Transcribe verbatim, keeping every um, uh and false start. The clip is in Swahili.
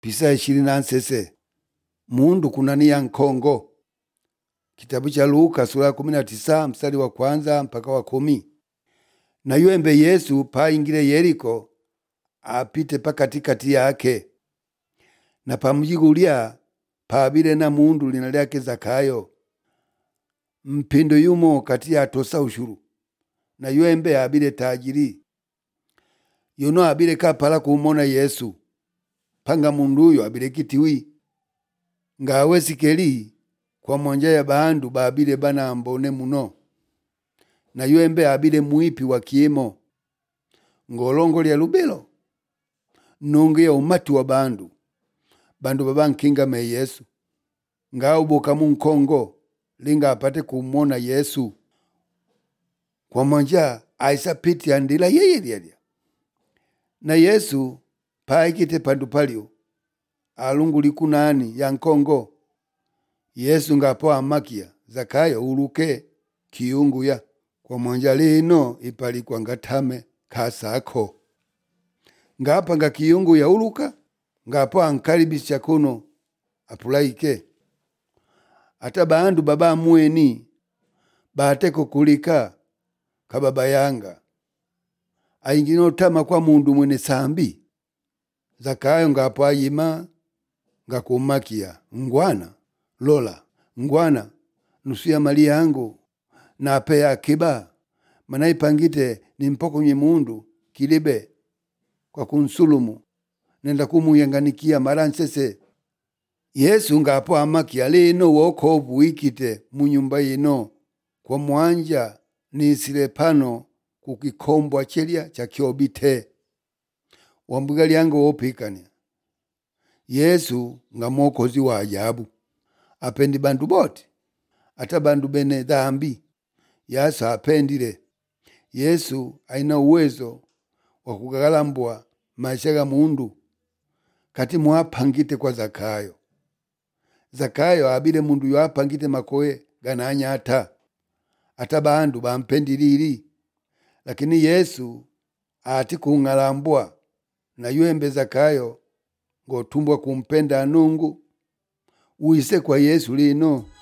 pisa ishirini na nsese mundu kunania nkongo. Kitabu cha Luka sura kumi na tisa mstari wa kwanza mpaka wa kumi. Na yuembe Yesu pa ingile Yeriko apite pa katikati yake. Na pamjigulia pabile na mundu lina lyake Zakayo. Mpindo yumo kati ya atosa ushuru. Na yuembe abile tajiri. Yuno abile kapala kumona Yesu. Panga mundu uyo abile kitiwi. Ngawe sikeli kwa mwanja ya bandu babile bana ambone muno. Na yuembe abile muipi wa kiemo. Ngolongo lya lubelo. Nunge ya umati wa bandu. Bandu baba nkinga me Yesu. Nga uboka munkongo. Linga apate kumona Yesu. Kwa mwanja aisa piti andila yeye liya. Na Yesu paikite pandu palio. Alungu likunani ya nkongo. Yesu ngapo amakia. Zakayo uluke kiungu ya. Kwa mwanja lino ipali kwa ngatame kasako. Ngapa nga kiungu ya uluka. Ngapo ankaribisha kuno apulaike. Ata bandu baba mueni bateko kulika kababa yanga. Aingino tama kwa mundu mwene sambi. Zakayo ngapo ayima ngakumakia. Ngwana lola. Ngwana nusu ya mali yangu na apea akiba. Manaipangite ni mpoko nye mundu kilibe kwa kunsulumu. Nenda kumuyanganikia maransese. Yesu ngapo amakia lino wokovu ikite munyumba ino. Kwa mwanja ni sile pano kukikombwa chelia cha kiobite. Wambuga liango wopikania. Yesu nga mwokozi wa ajabu. Apendi bandu bote. Ata bandu bene dhambi. Yasa apendile. Yesu aina uwezo wa kugalambua maisha ga mundu. Kati mwapangite kwa Zakayo. Zakayo abile mundu yu apangite makoe gananya ata. Ata bandu bampendilili. Lakini Yesu ati kungalambua. Na yuembe Zakayo ngotumbwa kumpenda nungu. Uise kwa Yesu lino.